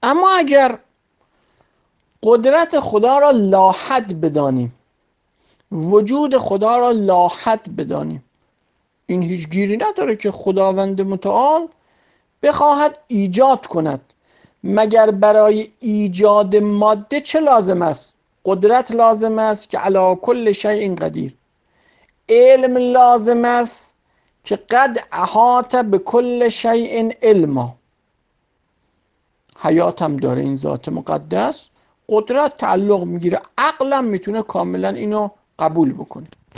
اما اگر قدرت خدا را لاحد بدانیم، وجود خدا را لاحد بدانیم، این هیچ گیری نداره که خداوند متعال بخواهد ایجاد کند. مگر برای ایجاد ماده چه لازم است؟ قدرت لازم است که علی کل شیء قدیر. علم لازم است که قد احاط به کل شیء علما. حیات هم داره این ذات مقدس، قدرت تعلق میگیره، عقلم میتونه کاملا اینو قبول بکنه.